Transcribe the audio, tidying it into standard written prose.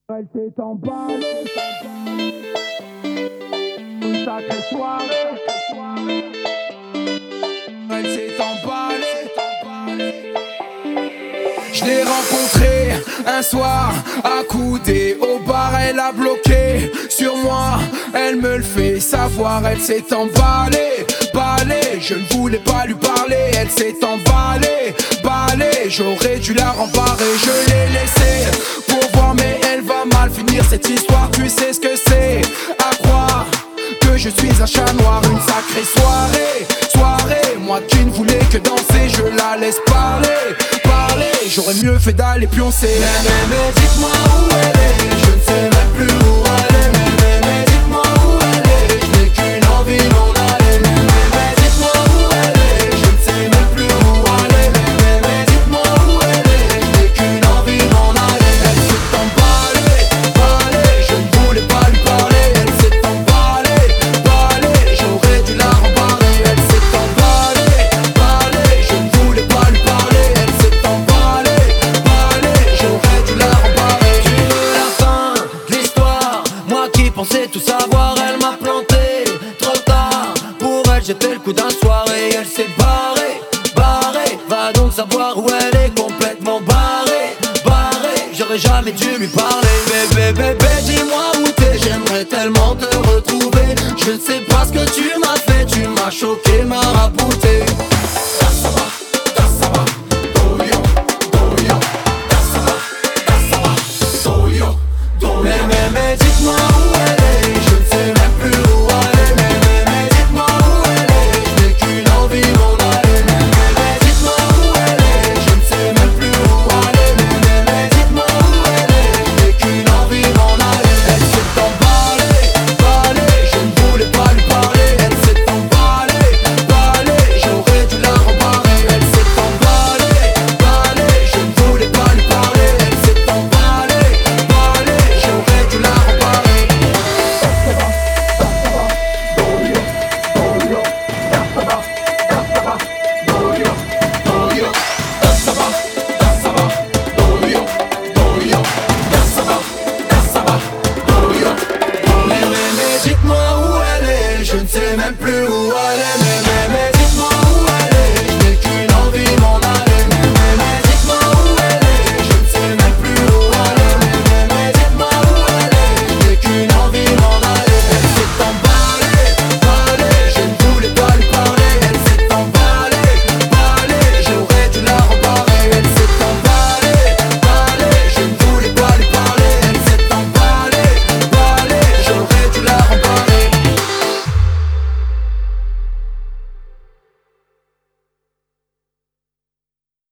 Elle s'est emballée, une sacrée soirée. Elle s'est emballée. Je l'ai rencontrée un soir, accoudée au bar, elle a bloqué sur moi, elle me le fait savoir. Elle s'est emballée, balée, je ne voulais pas lui parler. Elle s'est emballée, balée, j'aurais dû la rembarrer. Je l'ai laissée pour voir, mais elle va mal finir cette histoire. Tu sais ce que c'est, à croire que je suis un chat noir. Une sacrée soirée, moi qui ne voulais que danser, je la laisse parler. J'aurais mieux fait d'aller pioncer. Mais dites-moi où elle est, je ne sais même plus où elle est. Mais dites-moi où elle est, je n'ai qu'une envie d'en aller. Mais dites-moi où elle est, je ne sais même plus où aller. Mais dites-moi où elle est, je n'ai qu'une envie d'en aller. Elle s'est emballée, je ne voulais pas lui parler. Elle s'est emballée, j'aurais dû la rembarrer. Elle s'est emballée, je ne voulais pas lui parler. Elle s'est emballée, j'aurais dû la rembarrer. Tu veux la fin de l'histoire, moi qui pensais tout savoir. Elle m'a planté, trop tard. Pour elle j'ai fait le coup d'un soir et elle s'est barrée. Va donc savoir où elle est, complètement barrée. J'aurais jamais dû lui parler. Bébé, dis-moi où t'es, j'aimerais tellement te retrouver. Je ne sais pas ce que tu m'as fait, tu m'as choqué, m'as rabouté.